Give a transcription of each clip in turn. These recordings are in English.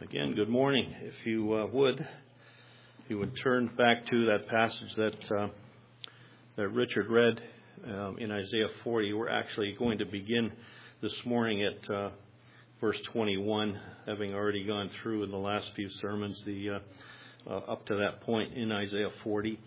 Again, good morning. If you would turn back to that passage that Richard read in Isaiah 40. We're actually going to begin this morning at verse 21, having already gone through in the last few sermons up to that point in Isaiah 40.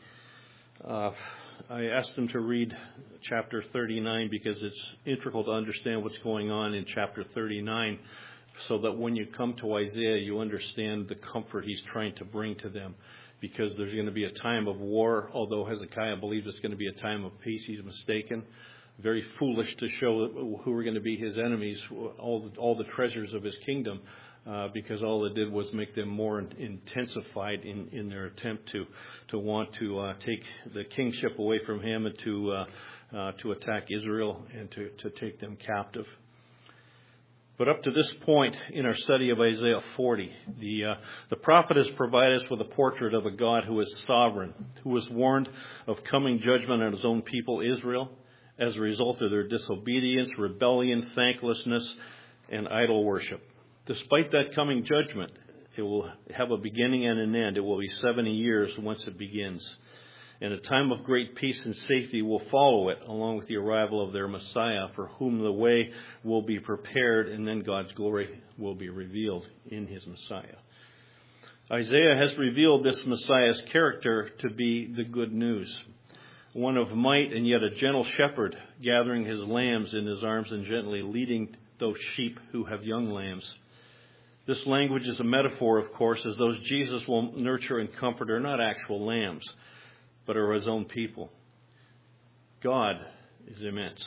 I asked them to read chapter 39 because it's integral to understand what's going on in chapter 39, so that when you come to Isaiah, you understand the comfort he's trying to bring to them. Because there's going to be a time of war, although Hezekiah believes it's going to be a time of peace, he's mistaken. Very foolish to show who are going to be his enemies, all the treasures of his kingdom, because all it did was make them more intensified in their attempt to want to take the kingship away from him and to attack Israel and to take them captive. But up to this point in our study of Isaiah 40, the prophet has provided us with a portrait of a God who is sovereign, who was warned of coming judgment on his own people, Israel, as a result of their disobedience, rebellion, thanklessness, and idol worship. Despite that coming judgment, it will have a beginning and an end. It will be 70 years once it begins. And a time of great peace and safety will follow it, along with the arrival of their Messiah, for whom the way will be prepared, and then God's glory will be revealed in his Messiah. Isaiah has revealed this Messiah's character to be the good news, one of might and yet a gentle shepherd, gathering his lambs in his arms and gently leading those sheep who have young lambs. This language is a metaphor, of course, as those Jesus will nurture and comfort are not actual lambs, but are his own people. God is immense,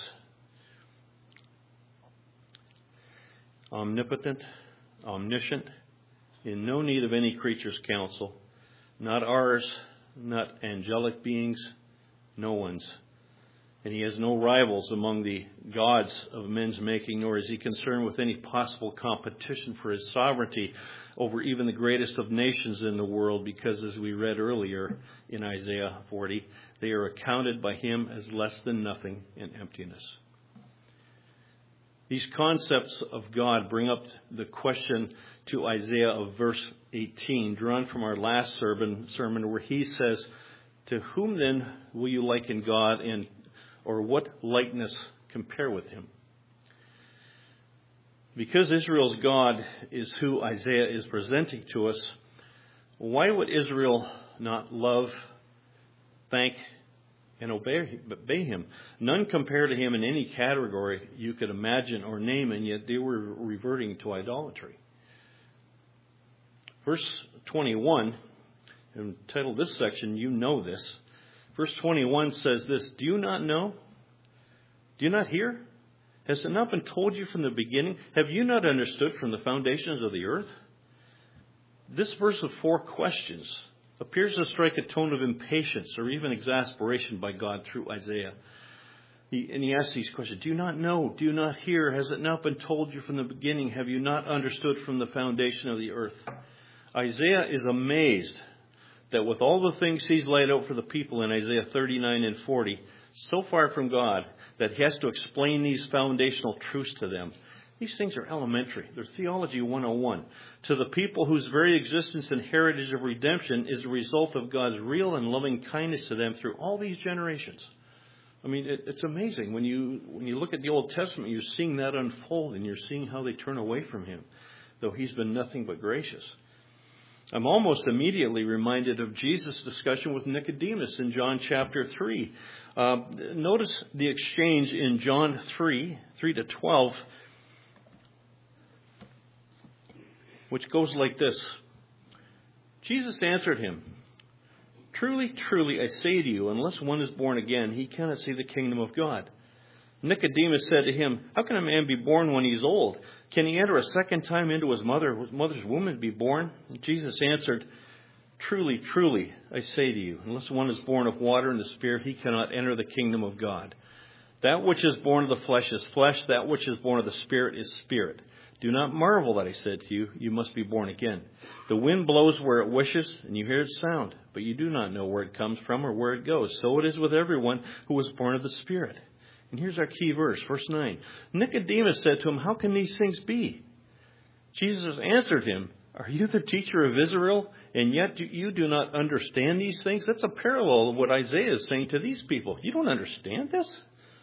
omnipotent, omniscient, in no need of any creature's counsel, not ours, not angelic beings, no one's. And he has no rivals among the gods of men's making, nor is he concerned with any possible competition for his sovereignty over even the greatest of nations in the world, because as we read earlier in Isaiah 40, they are accounted by him as less than nothing and emptiness. These concepts of God bring up the question to Isaiah of verse 18, drawn from our last sermon where he says, "To whom then will you liken God, or what likeness compare with him?" Because Israel's God is who Isaiah is presenting to us, why would Israel not love, thank, and obey him? None compare to him in any category you could imagine or name, and yet they were reverting to idolatry. Verse 21, entitled this section, "You Know This." Verse 21 says this, "Do you not know? Do you not hear? Has it not been told you from the beginning? Have you not understood from the foundations of the earth?" This verse of 4 questions appears to strike a tone of impatience or even exasperation by God through Isaiah. He asks these questions. Do you not know? Do you not hear? Has it not been told you from the beginning? Have you not understood from the foundation of the earth? Isaiah is amazed that with all the things he's laid out for the people in Isaiah 39 and 40, so far from God, that he has to explain these foundational truths to them. These things are elementary. They're theology 101. To the people whose very existence and heritage of redemption is a result of God's real and loving kindness to them through all these generations. I mean, it's amazing. When you look at the Old Testament, you're seeing that unfold, and you're seeing how they turn away from him, though he's been nothing but gracious. I'm almost immediately reminded of Jesus' discussion with Nicodemus in John chapter 3. Notice the exchange in John 3:3-12, which goes like this. Jesus answered him, "Truly, truly, I say to you, unless one is born again, he cannot see the kingdom of God." Nicodemus said to him, "How can a man be born when he's old? Can he enter a second time into his mother's womb and be born?" Jesus answered, "Truly, truly, I say to you, unless one is born of water and the Spirit, he cannot enter the kingdom of God. That which is born of the flesh is flesh, that which is born of the Spirit is spirit. Do not marvel that I said to you, you must be born again. The wind blows where it wishes, and you hear its sound, but you do not know where it comes from or where it goes. So it is with everyone who was born of the Spirit." And here's our key verse, verse 9. Nicodemus said to him, "How can these things be?" Jesus answered him, Are you the teacher of Israel, and yet you do not understand these things? That's a parallel of what Isaiah is saying to these people. You don't understand this?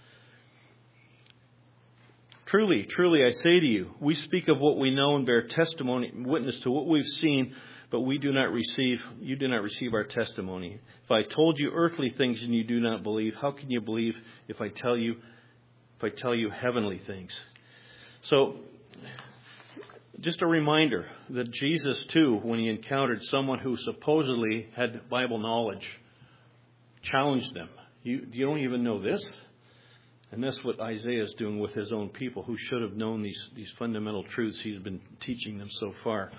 Truly, truly, I say to you, we speak of what we know and bear testimony, witness to what we've seen, but you do not receive our testimony. If I told you earthly things and you do not believe, how can you believe if I tell you heavenly things? So, just a reminder that Jesus, too, when he encountered someone who supposedly had Bible knowledge, challenged them. You don't even know this? And that's what Isaiah is doing with his own people who should have known these fundamental truths he's been teaching them so far.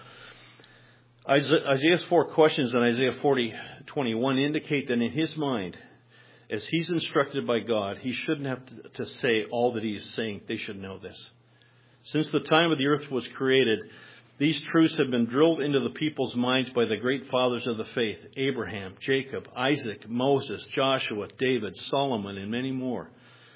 Isaiah's 4 questions in Isaiah 40:21 indicate that in his mind, as he's instructed by God, he shouldn't have to say all that he's saying. They should know this. Since the time of the earth was created, these truths have been drilled into the people's minds by the great fathers of the faith, Abraham, Jacob, Isaac, Moses, Joshua, David, Solomon, and many more.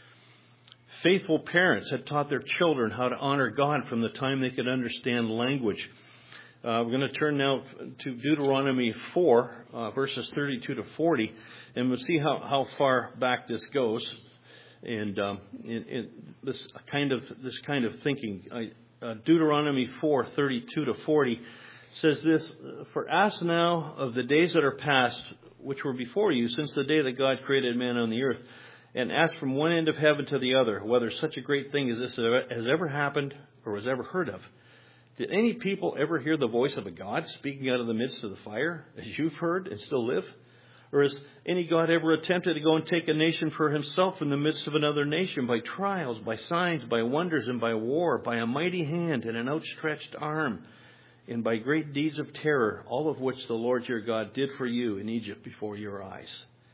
Faithful parents had taught their children how to honor God from the time they could understand language. We're going to turn now to Deuteronomy 4, verses 32 to 40, and we'll see how far back this goes. And in this kind of thinking, Deuteronomy 4, 32 to 40 says this: "For ask now of the days that are past, which were before you, since the day that God created man on the earth, and ask from one end of heaven to the other, whether such a great thing as this has ever happened or was ever heard of. Did any people ever hear the voice of a God speaking out of the midst of the fire, as you've heard and still live? Or has any God ever attempted to go and take a nation for himself in the midst of another nation by trials, by signs, by wonders, and by war, by a mighty hand and an outstretched arm, and by great deeds of terror, all of which the Lord your God did for you in Egypt before your eyes?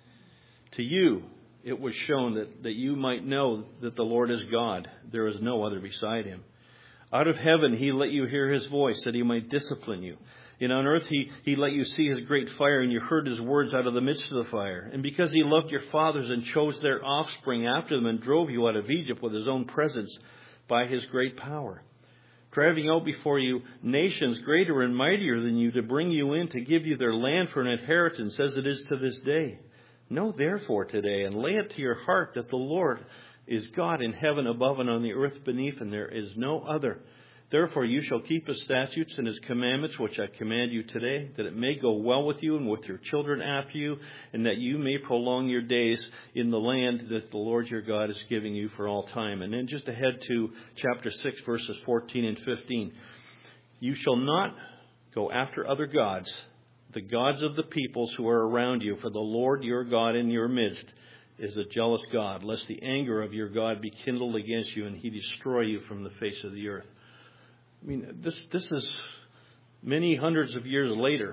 To you it was shown that you might know that the Lord is God. There is no other beside him. Out of heaven he let you hear his voice, that he might discipline you. And on earth he let you see his great fire, and you heard his words out of the midst of the fire. And because he loved your fathers and chose their offspring after them and drove you out of Egypt with his own presence by his great power, driving out before you nations greater and mightier than you, to bring you in to give you their land for an inheritance, as it is to this day. Know therefore today, and lay it to your heart, that the Lord is God in heaven above and on the earth beneath, and there is no other. Therefore you shall keep his statutes and his commandments, which I command you today, that it may go well with you and with your children after you, and that you may prolong your days in the land that the Lord your God is giving you for all time." And then just ahead to chapter 6, verses 14 and 15. "You shall not go after other gods, the gods of the peoples who are around you, for the Lord your God in your midst is a jealous God, lest the anger of your God be kindled against you and he destroy you from the face of the earth." I mean, this is many hundreds of years later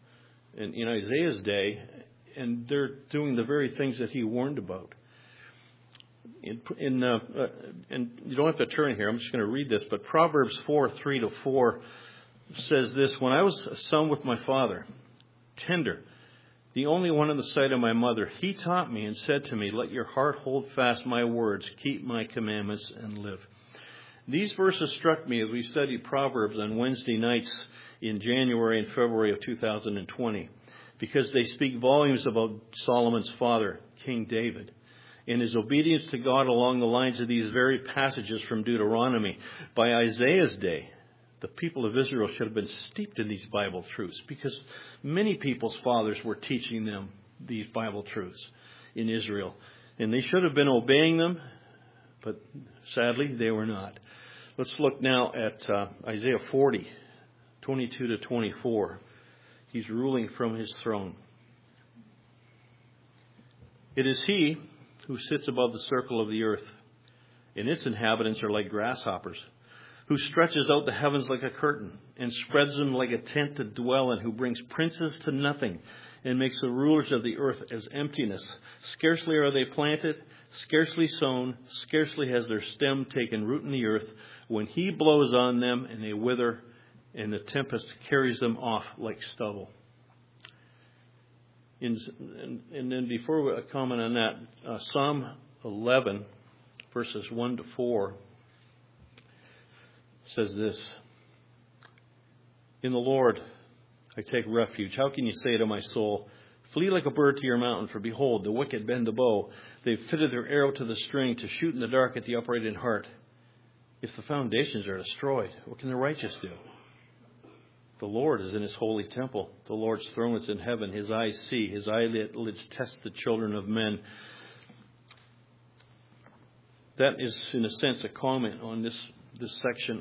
in Isaiah's day, and they're doing the very things that he warned about. And you don't have to turn here. I'm just going to read this. But Proverbs 4, 3 to 4 says this: "When I was a son with my father, tender, the only one in the sight of my mother, he taught me and said to me, let your heart hold fast my words, keep my commandments and live." These verses struck me as we studied Proverbs on Wednesday nights in January and February of 2020, because they speak volumes about Solomon's father, King David, and his obedience to God along the lines of these very passages from Deuteronomy. By Isaiah's day, the people of Israel should have been steeped in these Bible truths, because many people's fathers were teaching them these Bible truths in Israel. And they should have been obeying them, but sadly they were not. Let's look now at Isaiah 40, 22 to 24. He's ruling from his throne. "It is he who sits above the circle of the earth, and its inhabitants are like grasshoppers, who stretches out the heavens like a curtain, and spreads them like a tent to dwell in, who brings princes to nothing, and makes the rulers of the earth as emptiness. Scarcely are they planted, scarcely sown, scarcely has their stem taken root in the earth, when he blows on them, and they wither, and the tempest carries them off like stubble." And then before we comment on that, Psalm 11, verses 1 to 4, says this: In the Lord I take refuge. How can you say to my soul, flee like a bird to your mountain, for behold, the wicked bend the bow. They've fitted their arrow to the string to shoot in the dark at the upright in heart. If the foundations are destroyed, what can the righteous do? The Lord is in his holy temple. The Lord's throne is in heaven. His eyes see. His eyelids test the children of men. That is, in a sense, a comment on this section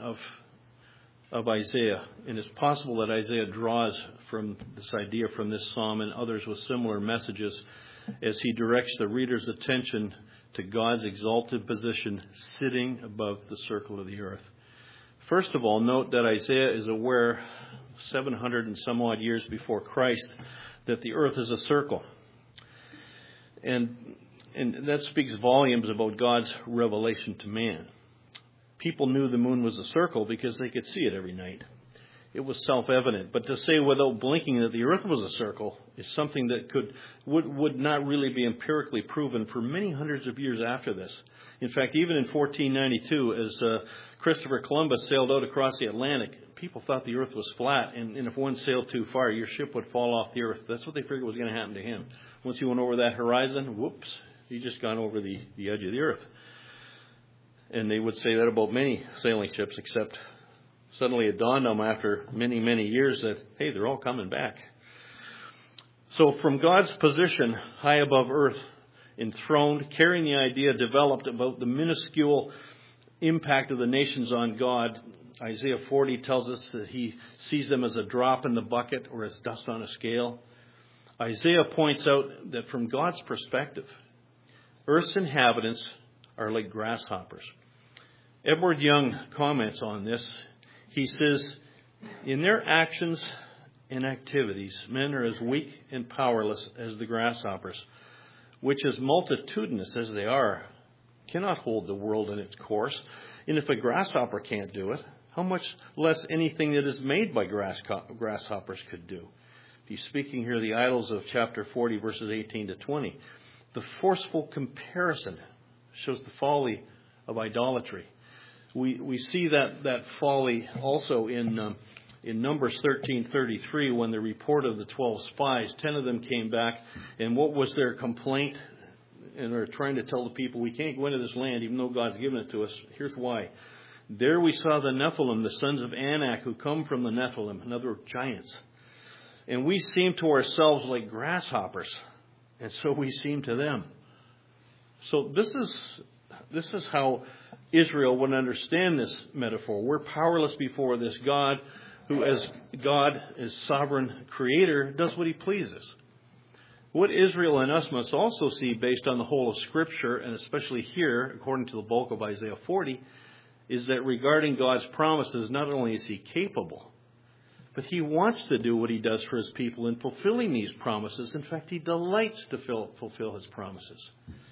of Isaiah. And it's possible that Isaiah draws from this idea from this psalm and others with similar messages as he directs the reader's attention to God's exalted position sitting above the circle of the earth. First of all, note that Isaiah is aware 700 and some odd years before Christ that the earth is a circle. And that speaks volumes about God's revelation to man. People knew the moon was a circle because they could see it every night. It was self-evident. But to say without blinking that the earth was a circle is something that would not really be empirically proven for many hundreds of years after this. In fact, even in 1492, as Christopher Columbus sailed out across the Atlantic, people thought the earth was flat, and if one sailed too far, your ship would fall off the earth. That's what they figured was going to happen to him. Once he went over that horizon, whoops, he just gone over the edge of the earth. And they would say that about many sailing ships, except suddenly it dawned on them after many, many years that, hey, they're all coming back. So from God's position high above earth, enthroned, carrying the idea developed about the minuscule impact of the nations on God, Isaiah 40 tells us that he sees them as a drop in the bucket or as dust on a scale. Isaiah points out that from God's perspective, Earth's inhabitants are like grasshoppers. Edward Young comments on this. He says, in their actions and activities, men are as weak and powerless as the grasshoppers, which, as multitudinous as they are, cannot hold the world in its course. And if a grasshopper can't do it, how much less anything that is made by grasshoppers could do? He's speaking here the idols of chapter 40, verses 18 to 20. The forceful comparison shows the folly of idolatry. We see that folly also in Numbers 13:33, when the report of the 12 spies, 10 of them came back, and what was their complaint? And they're trying to tell the people, we can't go into this land even though God's given it to us. Here's why. There we saw the Nephilim, the sons of Anak, who come from the Nephilim, in other words, giants. And we seem to ourselves like grasshoppers, and so we seem to them. So this is how Israel would understand this metaphor. We're powerless before this God who, as God, as sovereign creator, does what he pleases. What Israel and us must also see, based on the whole of Scripture, and especially here, according to the bulk of Isaiah 40, is that regarding God's promises, not only is he capable, but he wants to do what he does for his people in fulfilling these promises. In fact, he delights to fulfill his promises.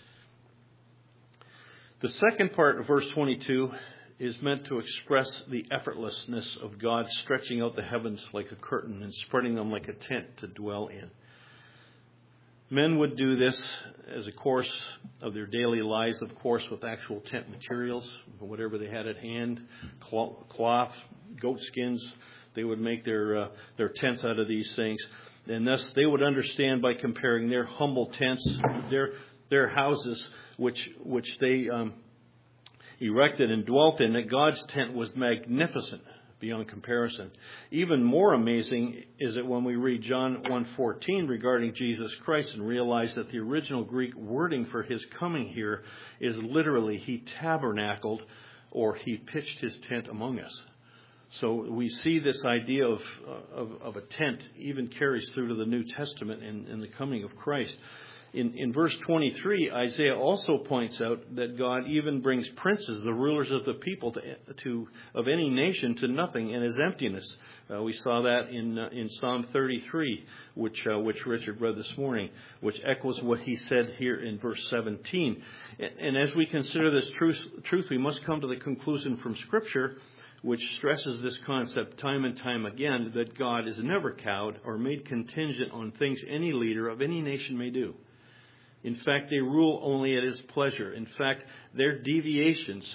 The second part of verse 22 is meant to express the effortlessness of God stretching out the heavens like a curtain and spreading them like a tent to dwell in. Men would do this as a course of their daily lives, of course, with actual tent materials, whatever they had at hand, cloth, goat skins. They would make their tents out of these things. And thus they would understand by comparing their humble tents, their houses, which they erected and dwelt in, that God's tent was magnificent beyond comparison. Even more amazing is it when we read John 1:14 regarding Jesus Christ and realize that the original Greek wording for his coming here is literally he tabernacled, or he pitched his tent among us. So we see this idea of a tent even carries through to the New Testament in the coming of Christ. In verse 23, Isaiah also points out that God even brings princes, the rulers of the people, of any nation, to nothing and is emptiness. We saw that in Psalm 33, which Richard read this morning, which echoes what he said here in verse 17. And as we consider this truth, we must come to the conclusion from Scripture, which stresses this concept time and time again, that God is never cowed or made contingent on things any leader of any nation may do. In fact, they rule only at his pleasure. In fact, their deviations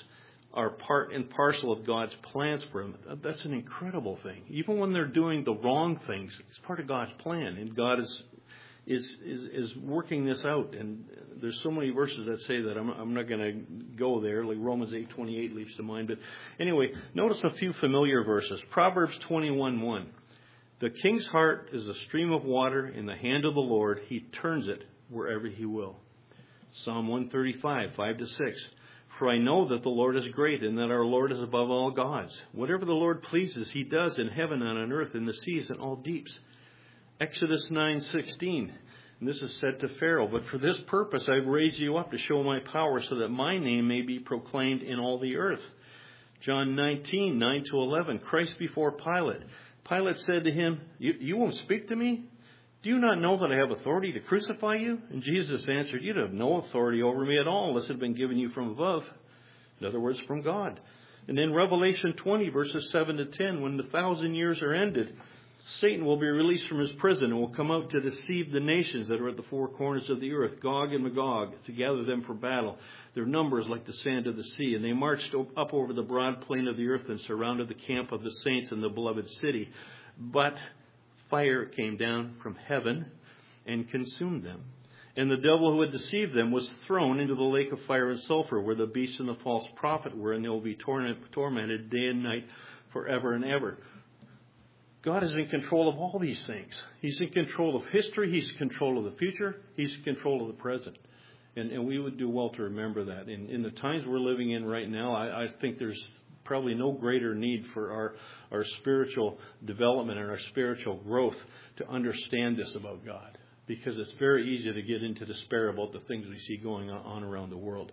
are part and parcel of God's plans for them. That's an incredible thing. Even when they're doing the wrong things, it's part of God's plan, and God is working this out. And there's so many verses that say that. I'm not going to go there. Like Romans 8:28 leaps to mind. But anyway, notice a few familiar verses. Proverbs 21:1. The king's heart is a stream of water in the hand of the Lord. He turns it wherever he will. Psalm 135, 5-6. For I know that the Lord is great and that our Lord is above all gods. Whatever the Lord pleases, he does in heaven and on earth, in the seas and all deeps. Exodus 9:16. And this is said to Pharaoh, but for this purpose I've raised you up to show my power so that my name may be proclaimed in all the earth. John 19, 9-11. Christ before Pilate. Pilate said to him, you won't speak to me? Do you not know that I have authority to crucify you? And Jesus answered, you'd have no authority over me at all unless it had been given you from above. In other words, from God. And in Revelation 20, verses 7-10, when the 1,000 years are ended, Satan will be released from his prison and will come out to deceive the nations that are at the four corners of the earth, Gog and Magog, to gather them for battle. Their number is like the sand of the sea. And they marched up over the broad plain of the earth and surrounded the camp of the saints in the beloved city. But fire came down from heaven and consumed them. And the devil who had deceived them was thrown into the lake of fire and sulfur, where the beast and the false prophet were, and they will be tormented day and night forever and ever. God is in control of all these things. He's in control of history. He's in control of the future. He's in control of the present. And we would do well to remember that. In the times we're living in right now, I think there's probably no greater need for our spiritual development and our spiritual growth to understand this about God. Because it's very easy to get into despair about the things we see going on around the world.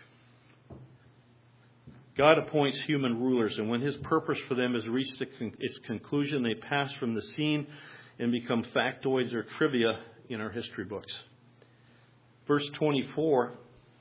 God appoints human rulers, and when his purpose for them has reached its conclusion, they pass from the scene and become factoids or trivia in our history books. Verse 24,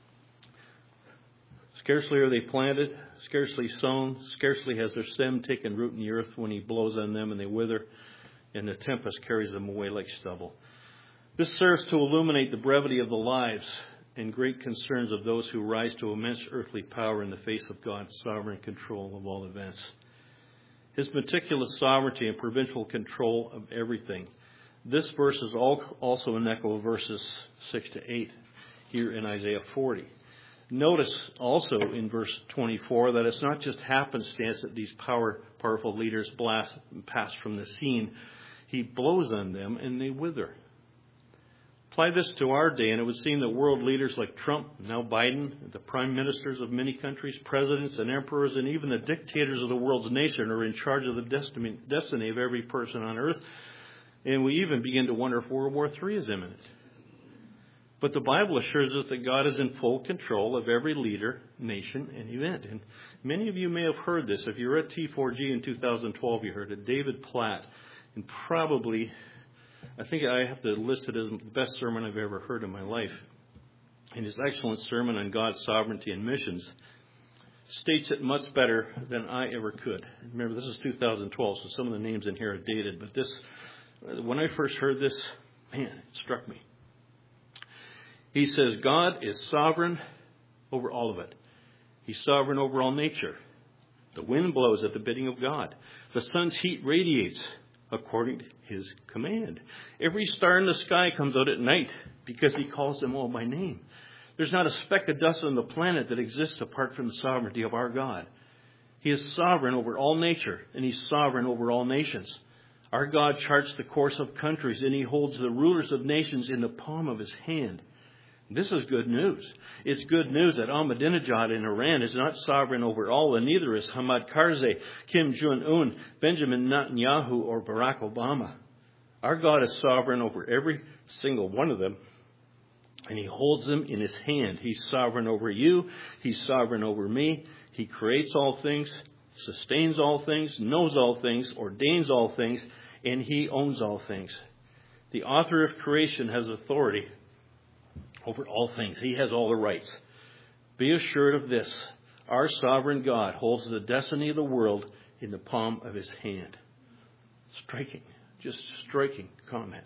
scarcely are they planted, scarcely sown, scarcely has their stem taken root in the earth when he blows on them and they wither, and the tempest carries them away like stubble. This serves to illuminate the brevity of the lives and great concerns of those who rise to immense earthly power in the face of God's sovereign control of all events. His meticulous sovereignty and providential control of everything. This verse is also an echo of verses 6-8 here in Isaiah 40. Notice also in verse 24 that it's not just happenstance that these powerful leaders pass from the scene. He blows on them and they wither. Apply this to our day, and it would seem that world leaders like Trump, now Biden, the prime ministers of many countries, presidents and emperors, and even the dictators of the world's nation are in charge of the destiny of every person on earth. And we even begin to wonder if World War III is imminent. But the Bible assures us that God is in full control of every leader, nation, and event. And many of you may have heard this. If you were at T4G in 2012, you heard it. David Platt, and probably, I think I have to list it as the best sermon I've ever heard in my life. And his excellent sermon on God's sovereignty and missions states it much better than I ever could. Remember, this is 2012, so some of the names in here are dated. But this, when I first heard this, man, it struck me. He says, God is sovereign over all of it. He's sovereign over all nature. The wind blows at the bidding of God. The sun's heat radiates according to his command. Every star in the sky comes out at night because he calls them all by name. There's not a speck of dust on the planet that exists apart from the sovereignty of our God. He is sovereign over all nature, and he's sovereign over all nations. Our God charts the course of countries, and he holds the rulers of nations in the palm of his hand. This is good news. It's good news that Ahmadinejad in Iran is not sovereign over all, and neither is Hamid Karzai, Kim Jong-un, Benjamin Netanyahu, or Barack Obama. Our God is sovereign over every single one of them, and he holds them in his hand. He's sovereign over you. He's sovereign over me. He creates all things, sustains all things, knows all things, ordains all things, and he owns all things. The author of creation has authority over all things. He has all the rights. Be assured of this. Our sovereign God holds the destiny of the world in the palm of his hand. Striking. Just striking comments.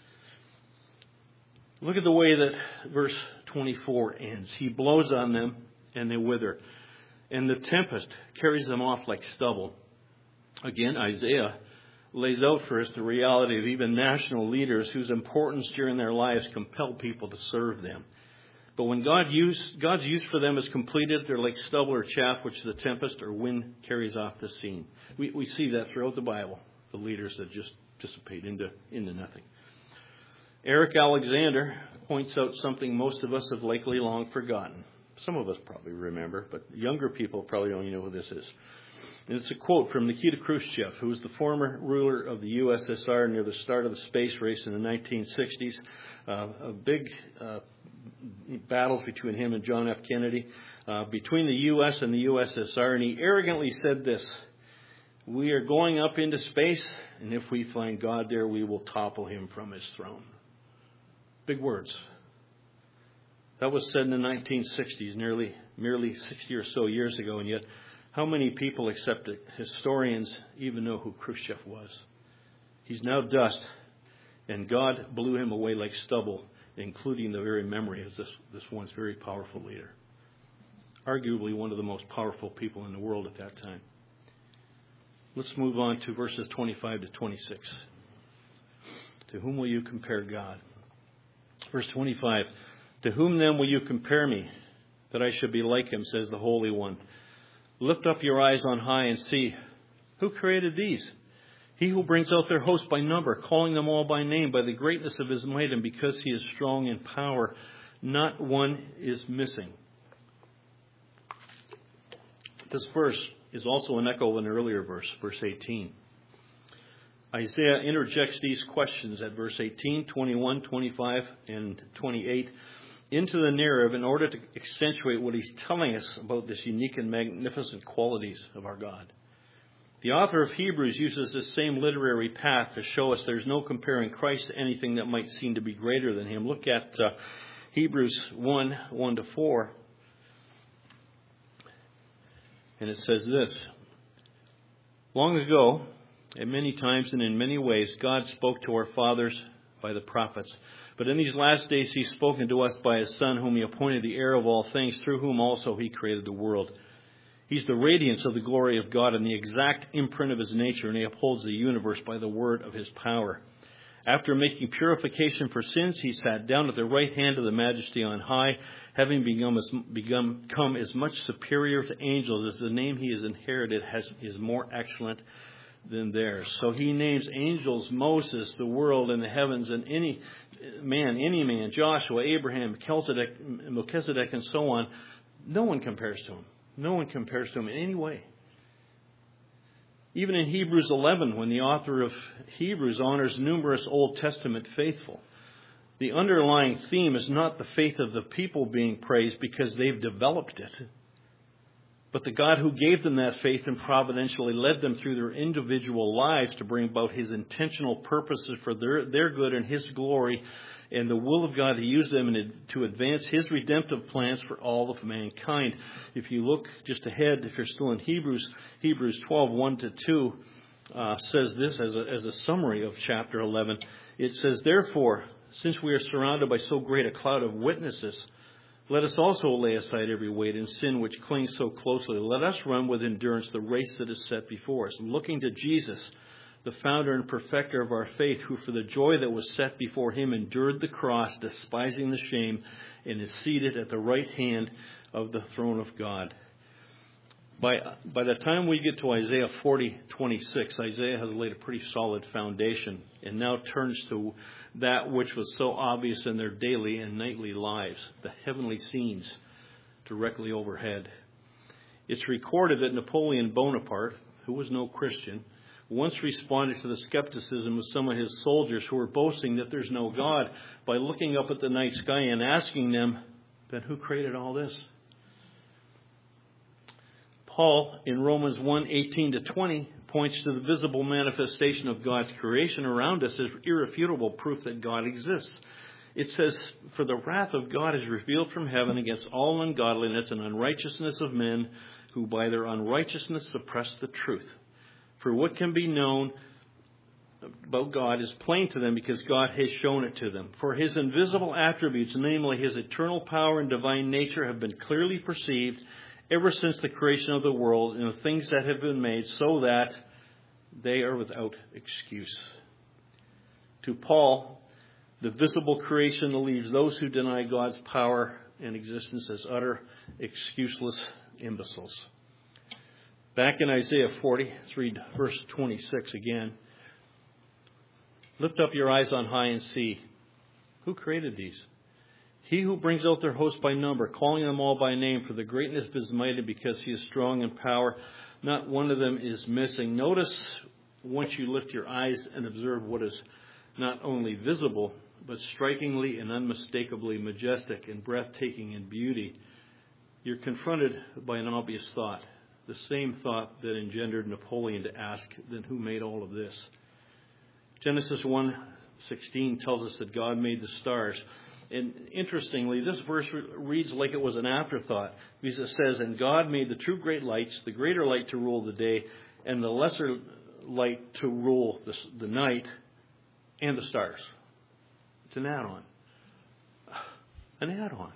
Look at the way that verse 24 ends. He blows on them and they wither. and the tempest carries them off like stubble. Again, Isaiah lays out for us the reality of even national leaders whose importance during their lives compel people to serve them. But when God's use for them is completed, they're like stubble or chaff which the tempest or wind carries off the scene. We see that throughout the Bible, the leaders that just dissipate into nothing. Eric Alexander points out something most of us have likely long forgotten. Some of us probably remember, but younger people probably don't even know who this is. And it's a quote from Nikita Khrushchev, who was the former ruler of the USSR near the start of the space race in the 1960s. A big battles between him and John F. Kennedy, between the U.S. and the USSR, and he arrogantly said this: "We are going up into space, and if we find God there, we will topple him from his throne." Big words. That was said in the 1960s, merely 60 or so years ago, and yet how many people, except historians, even know who Khrushchev was? He's now dust, and God blew him away like stubble, including the very memory of this once very powerful leader. Arguably one of the most powerful people in the world at that time. Let's move on to verses 25 to 26. To whom will you compare God? Verse 25. To whom then will you compare me, that I should be like him, says the Holy One. Lift up your eyes on high and see, who created these? He who brings out their host by number, calling them all by name, by the greatness of his might, and because he is strong in power, not one is missing. This verse is also an echo of an earlier verse, verse 18. Isaiah interjects these questions at verse 18, 21, 25, and 28 into the narrative in order to accentuate what he's telling us about this unique and magnificent qualities of our God. The author of Hebrews uses this same literary path to show us there's no comparing Christ to anything that might seem to be greater than him. Look at Hebrews 1 to 4. And it says this: Long ago, at many times and in many ways, God spoke to our fathers by the prophets. But in these last days he's spoken to us by his Son, whom he appointed the heir of all things, through whom also he created the world. He's the radiance of the glory of God and the exact imprint of his nature, and he upholds the universe by the word of his power. After making purification for sins, he sat down at the right hand of the Majesty on high, having become as much superior to angels as the name he has inherited is more excellent than theirs. So he names angels, Moses, the world, and the heavens, and any man, Joshua, Abraham, Melchizedek, and so on. No one compares to him. No one compares to him in any way. Even in Hebrews 11, when the author of Hebrews honors numerous Old Testament faithful, the underlying theme is not the faith of the people being praised because they've developed it, but the God who gave them that faith and providentially led them through their individual lives to bring about his intentional purposes for their good and his glory, and the will of God to use them to advance his redemptive plans for all of mankind. If you look just ahead, if you're still in Hebrews 12, 1 to 2 says this as a summary of chapter 11. It says, Therefore, since we are surrounded by so great a cloud of witnesses, let us also lay aside every weight and sin which clings so closely. Let us run with endurance the race that is set before us, looking to Jesus, the founder and perfecter of our faith, who for the joy that was set before him endured the cross, despising the shame, and is seated at the right hand of the throne of God. By the time we get to Isaiah 40:26, Isaiah has laid a pretty solid foundation and now turns to that which was so obvious in their daily and nightly lives, the heavenly scenes directly overhead. It's recorded that Napoleon Bonaparte, who was no Christian, once responded to the skepticism of some of his soldiers who were boasting that there's no God by looking up at the night sky and asking them, then who created all this? Paul, in Romans 1:18 to 20, points to the visible manifestation of God's creation around us as irrefutable proof that God exists. It says, For the wrath of God is revealed from heaven against all ungodliness and unrighteousness of men who by their unrighteousness suppress the truth. For what can be known about God is plain to them because God has shown it to them. For his invisible attributes, namely his eternal power and divine nature, have been clearly perceived ever since the creation of the world and the things that have been made, so that they are without excuse. To Paul, the visible creation leaves those who deny God's power and existence as utter, excuseless imbeciles. Back in Isaiah 40, let's read verse 26 again. Lift up your eyes on high and see. Who created these? He who brings out their host by number, calling them all by name, for the greatness of his might, and because he is strong in power, not one of them is missing. Notice, once you lift your eyes and observe what is not only visible, but strikingly and unmistakably majestic and breathtaking in beauty, you're confronted by an obvious thought, the same thought that engendered Napoleon to ask, then who made all of this? Genesis 1:16 tells us that God made the stars. And interestingly, this verse reads like it was an afterthought, because it says, and God made the two great lights, the greater light to rule the day, and the lesser light to rule the night, and the stars. It's an add-on. An add-on.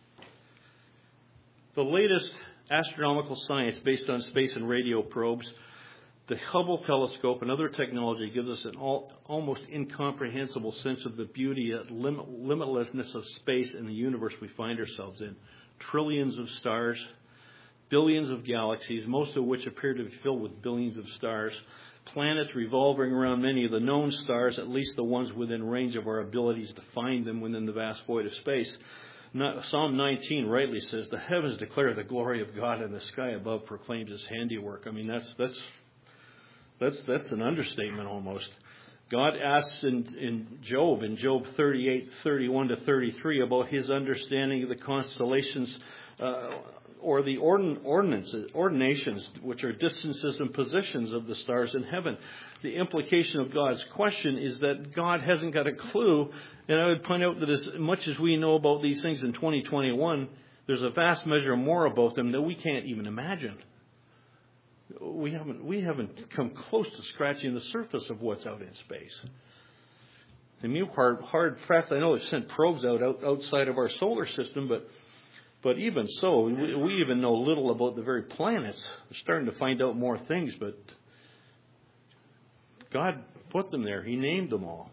The latest astronomical science based on space and radio probes, the Hubble telescope and other technology gives us an almost incomprehensible sense of the beauty and limitlessness of space and the universe we find ourselves in. Trillions of stars, billions of galaxies, most of which appear to be filled with billions of stars, planets revolving around many of the known stars, at least the ones within range of our abilities to find them within the vast void of space. Psalm 19 rightly says, the heavens declare the glory of God, and the sky above proclaims his handiwork. I mean, that's an understatement almost. God asks in Job 38:31-33, about his understanding of the constellations or the ordinations, which are distances and positions of the stars in heaven. The implication of God's question is that God hasn't got a clue. And I would point out that as much as we know about these things in 2021, there's a vast measure more about them that we can't even imagine. We haven't come close to scratching the surface of what's out in space. I mean, hard fact, I know they've sent probes outside of our solar system, but even so, we even know little about the very planets. We're starting to find out more things, but God put them there. He named them all.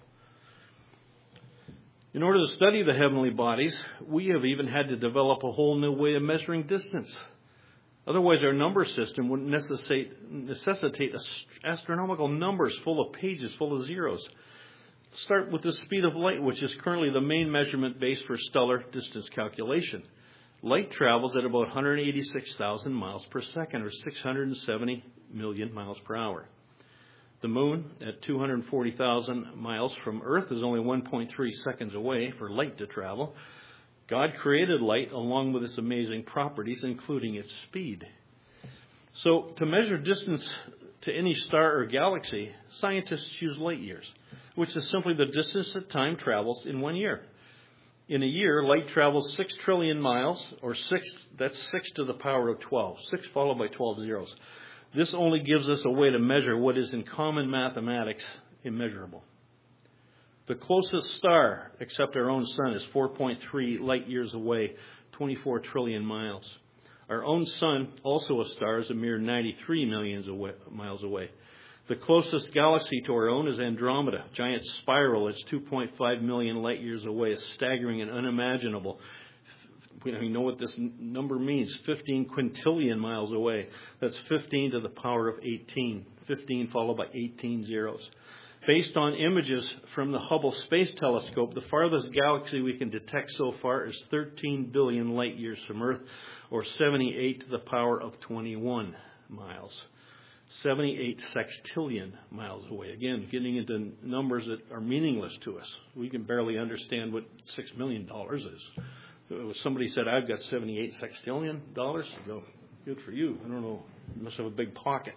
In order to study the heavenly bodies, we have even had to develop a whole new way of measuring distance. Otherwise, our number system would necessitate astronomical numbers full of pages, full of zeros. Start with the speed of light, which is currently the main measurement base for stellar distance calculation. Light travels at about 186,000 miles per second, or 670 million miles per hour. The moon, at 240,000 miles from Earth, is only 1.3 seconds away for light to travel. God created light along with its amazing properties, including its speed. So, to measure distance to any star or galaxy, scientists use light years, which is simply the distance that time travels in 1 year. In a year, light travels 6 trillion miles, or 6 to the power of 12, 6 followed by 12 zeros. This only gives us a way to measure what is in common mathematics immeasurable. The closest star, except our own sun, is 4.3 light years away, 24 trillion miles. Our own sun, also a star, is a mere 93 million miles away. The closest galaxy to our own is Andromeda, a giant spiral. It's 2.5 million light years away. It's staggering and unimaginable. We know what this number means. 15 quintillion miles away. That's 15 to the power of 18. 15 followed by 18 zeros. Based on images from the Hubble Space Telescope, the farthest galaxy we can detect so far is 13 billion light years from Earth, or 78 to the power of 21 miles. 78 sextillion miles away. Again, getting into numbers that are meaningless to us. We can barely understand what $6 million is. Somebody said, I've got 78 sextillion dollars. I go, good for you. I don't know. You must have a big pocket.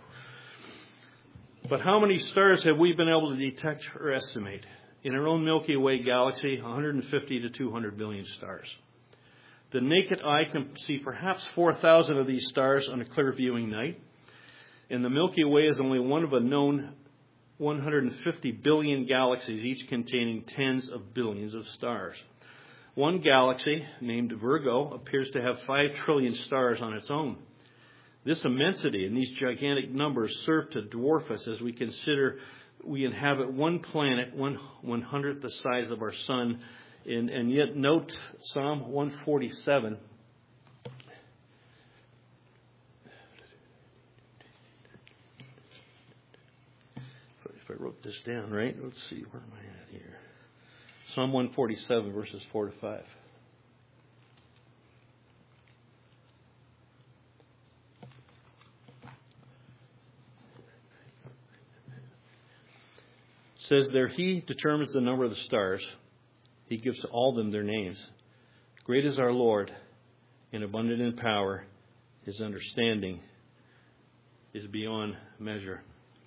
But how many stars have we been able to detect or estimate? In our own Milky Way galaxy, 150 to 200 billion stars. The naked eye can see perhaps 4,000 of these stars on a clear viewing night. And the Milky Way is only one of a known 150 billion galaxies, each containing tens of billions of stars. One galaxy, named Virgo, appears to have 5 trillion stars on its own. This immensity and these gigantic numbers serve to dwarf us as we consider we inhabit one planet, 1/100th the size of our sun. And yet note Psalm 147. If I wrote this down right, let's see, where am I at here? Psalm 147, verses 4 to 5. It says there, He determines the number of the stars. He gives to all them their names. Great is our Lord, and abundant in power. His understanding is beyond measure.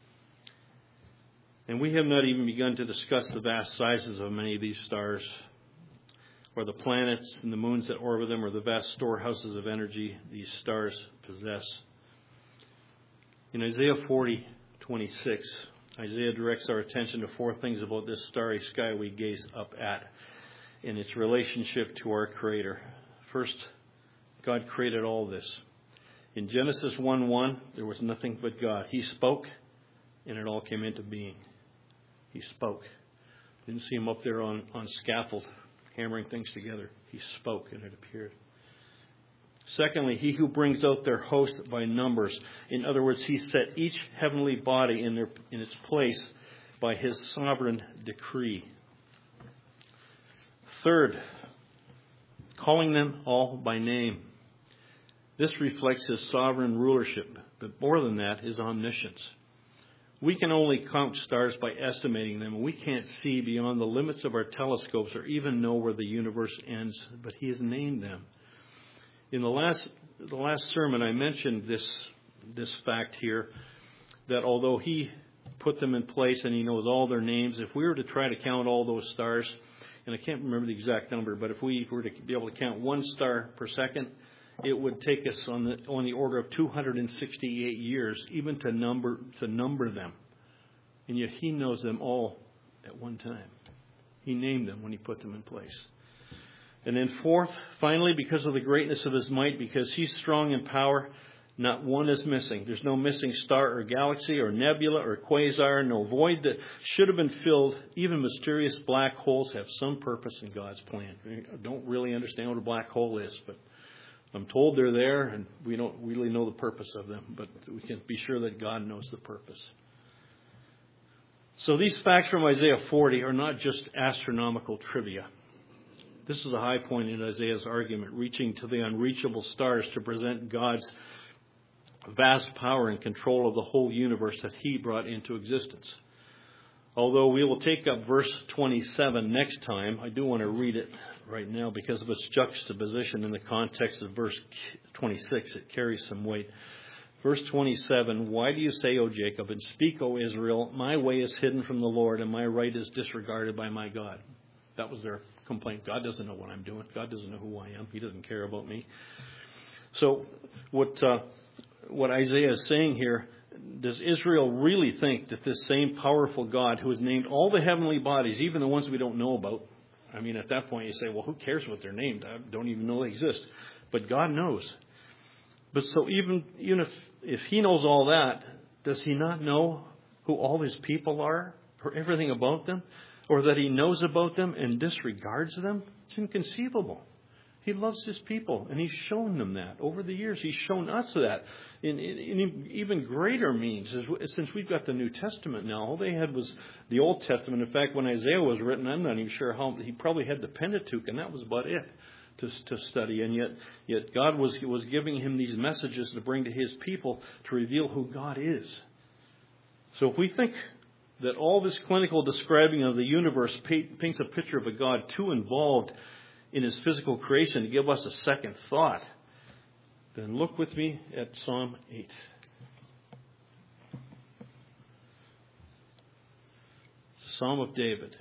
And we have not even begun to discuss the vast sizes of many of these stars, or the planets and the moons that orbit them, or the vast storehouses of energy these stars possess. In Isaiah 40:26, Isaiah directs our attention to four things about this starry sky we gaze up at in its relationship to our Creator. First, God created all this. In Genesis 1:1, there was nothing but God. He spoke, and it all came into being. He spoke. Didn't see him up there on scaffold hammering things together. He spoke, and it appeared. Secondly, He who brings out their host by numbers. In other words, He set each heavenly body in its place by His sovereign decree. Third, calling them all by name. This reflects His sovereign rulership, but more than that, His omniscience. We can only count stars by estimating them, and we can't see beyond the limits of our telescopes or even know where the universe ends, but He has named them. In the last sermon, I mentioned this fact here, that although He put them in place and He knows all their names, if we were to try to count all those stars, and I can't remember the exact number, but if we were to be able to count one star per second, it would take us on the order of 268 years, even to number them. And yet He knows them all at one time. He named them when He put them in place. And then fourth, finally, because of the greatness of His might, because He's strong in power, not one is missing. There's no missing star or galaxy or nebula or quasar, no void that should have been filled. Even mysterious black holes have some purpose in God's plan. I don't really understand what a black hole is, but I'm told they're there, and we don't really know the purpose of them, but we can be sure that God knows the purpose. So these facts from Isaiah 40 are not just astronomical trivia. This is a high point in Isaiah's argument, reaching to the unreachable stars to present God's vast power and control of the whole universe that He brought into existence. Although we will take up verse 27 next time, I do want to read it right now because of its juxtaposition in the context of verse 26. It carries some weight. Verse 27, why do you say, O Jacob, and speak, O Israel, my way is hidden from the Lord, and my right is disregarded by my God. That was their complaint. God doesn't know what I'm doing. God doesn't know who I am. He doesn't care about me. So what Isaiah is saying here, does Israel really think that this same powerful God who has named all the heavenly bodies, even the ones we don't know about, I mean, at that point you say, well, who cares what they're named? I don't even know they exist. But God knows. But so even if He knows all that, does He not know who all His people are, or everything about them? Or that He knows about them and disregards them? It's inconceivable. He loves His people, and He's shown them that. Over the years, He's shown us that in even greater means. Since we've got the New Testament now, all they had was the Old Testament. In fact, when Isaiah was written, I'm not even sure how, he probably had the Pentateuch, and that was about it to study. And yet God was giving him these messages to bring to His people to reveal who God is. So if we think that all this clinical describing of the universe paints a picture of a God too involved in His physical creation to give us a second thought, then look with me at Psalm 8. It's a Psalm of David.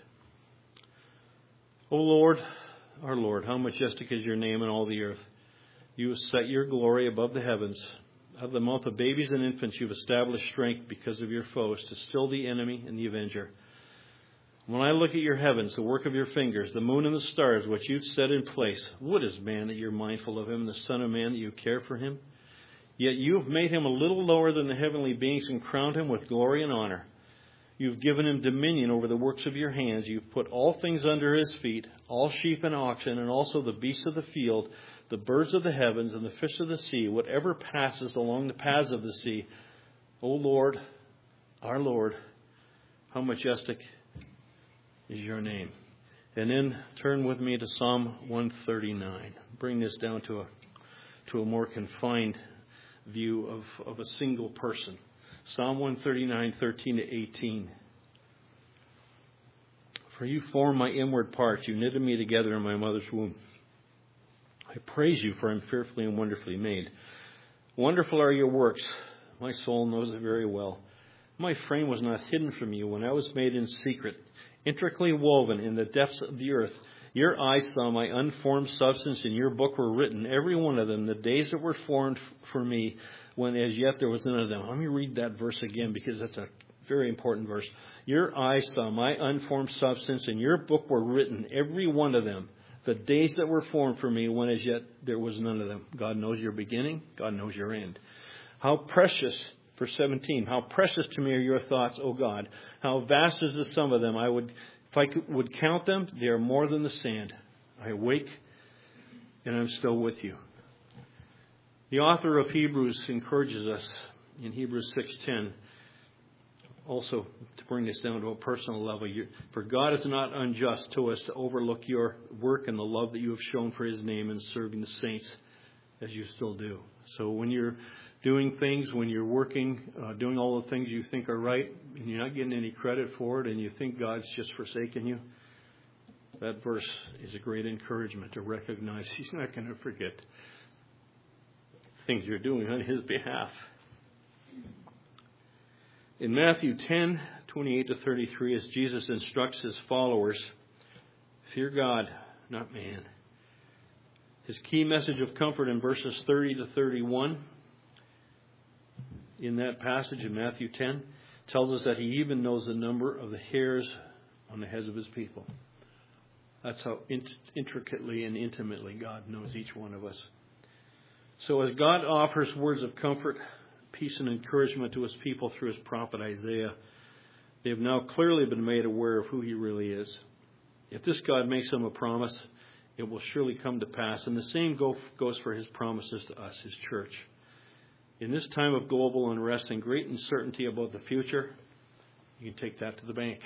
O Lord, our Lord, how majestic is Your name in all the earth. You have set Your glory above the heavens. Out of the mouth of babies and infants You have established strength because of Your foes, to still the enemy and the avenger. When I look at Your heavens, the work of Your fingers, the moon and the stars, which You've set in place, what is man that You're mindful of him, and the Son of Man that You care for him? Yet you have made him a little lower than the heavenly beings and crowned him with glory and honor. You've given him dominion over the works of your hands. You've put all things under his feet, all sheep and oxen, and also the beasts of the field, the birds of the heavens, and the fish of the sea, whatever passes along the paths of the sea. O Lord, our Lord, how majestic is your name. And then turn with me to Psalm 139. Bring this down to a more confined view of a single person. Psalm 139, 13 to 18. For you formed my inward parts. You knitted me together in my mother's womb. I praise you, for I am fearfully and wonderfully made. Wonderful are your works. My soul knows it very well. My frame was not hidden from you when I was made in secret, intricately woven in the depths of the earth. Your eyes saw my unformed substance, in your book were written, every one of them, the days that were formed for me, when as yet there was none of them. Let me read that verse again, because that's a very important verse. Your eyes saw my unformed substance, in your book were written, every one of them, the days that were formed for me, when as yet there was none of them. God knows your beginning. God knows your end. How precious, verse 17, how precious to me are your thoughts, O God. How vast is the sum of them. If I would count them, they are more than the sand. I awake and I'm still with you. The author of Hebrews encourages us in Hebrews 6:10 also to bring this down to a personal level. For God is not unjust to us to overlook your work and the love that you have shown for his name in serving the saints as you still do. So when you're doing things, when you're working, doing all the things you think are right, and you're not getting any credit for it, and you think God's just forsaken you, that verse is a great encouragement to recognize he's not going to forget things you're doing on his behalf. In Matthew 10, 28 to 33, as Jesus instructs his followers, fear God, not man. His key message of comfort in verses 30 to 31 in that passage in Matthew 10 tells us that he even knows the number of the hairs on the heads of his people. That's how intricately and intimately God knows each one of us. So as God offers words of comfort, peace and encouragement to his people through his prophet Isaiah, they have now clearly been made aware of who he really is. If this God makes them a promise, it will surely come to pass. And the same goes for his promises to us, his church. In this time of global unrest and great uncertainty about the future, you can take that to the bank.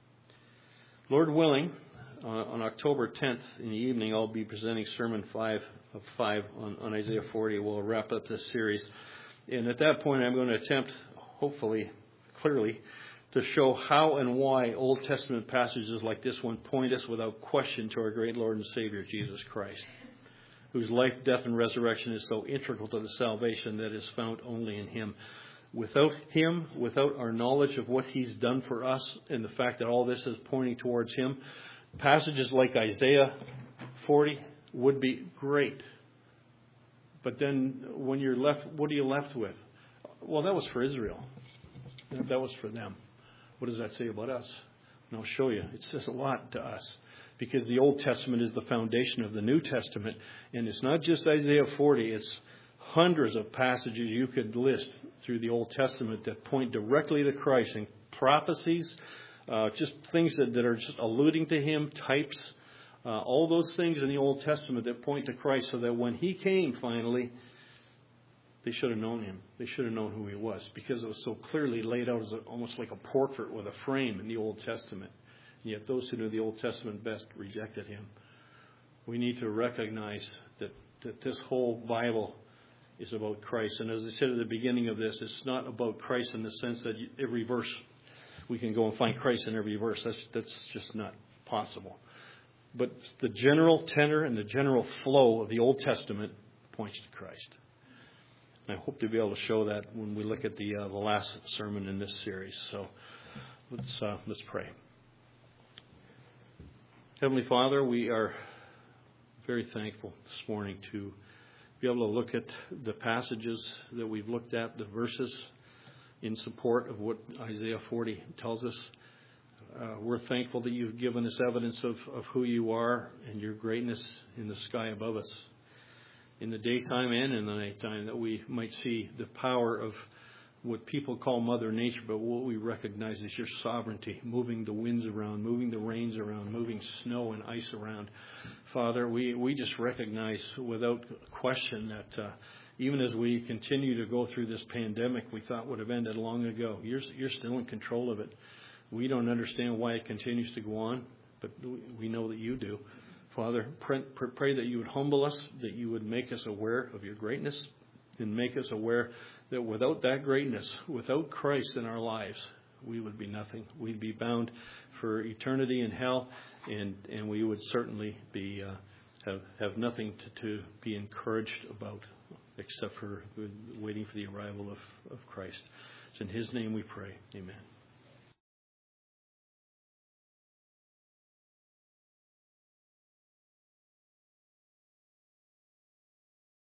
Lord willing, on October 10th in the evening, I'll be presenting Sermon 5 of 5 on Isaiah 40. We'll wrap up this series. And at that point, I'm going to attempt, hopefully, clearly, to show how and why Old Testament passages like this one point us without question to our great Lord and Savior, Jesus Christ, whose life, death, and resurrection is so integral to the salvation that is found only in him. Without him, without our knowledge of what he's done for us and the fact that all this is pointing towards him, passages like Isaiah 40 would be great. But then when you're left, what are you left with? Well, that was for Israel. That was for them. What does that say about us? And I'll show you. It says a lot to us. Because the Old Testament is the foundation of the New Testament. And it's not just Isaiah 40. It's hundreds of passages you could list through the Old Testament that point directly to Christ. And prophecies, just things that are just alluding to him, types. All those things in the Old Testament that point to Christ, so that when he came finally, they should have known him. They should have known who he was, because it was so clearly laid out as almost like a portrait with a frame in the Old Testament. And yet those who knew the Old Testament best rejected him. We need to recognize that this whole Bible is about Christ. And as I said at the beginning of this, it's not about Christ in the sense that every verse, we can go and find Christ in every verse. That's just not possible. But the general tenor and the general flow of the Old Testament points to Christ. And I hope to be able to show that when we look at the last sermon in this series. So let's pray. Heavenly Father, we are very thankful this morning to be able to look at the passages that we've looked at, the verses in support of what Isaiah 40 tells us. We're thankful that you've given us evidence of who you are and your greatness in the sky above us. in the daytime and in the nighttime, that we might see the power of what people call Mother Nature, but what we recognize is your sovereignty, moving the winds around, moving the rains around, moving snow and ice around. Father, we just recognize without question that even as we continue to go through this pandemic we thought would have ended long ago, you're still in control of it. We don't understand why it continues to go on, but we know that you do. Father, pray that you would humble us, that you would make us aware of your greatness, and make us aware that without that greatness, without Christ in our lives, we would be nothing. We'd be bound for eternity in hell, and we would certainly be have nothing to be encouraged about except for waiting for the arrival of Christ. It's in His name we pray. Amen.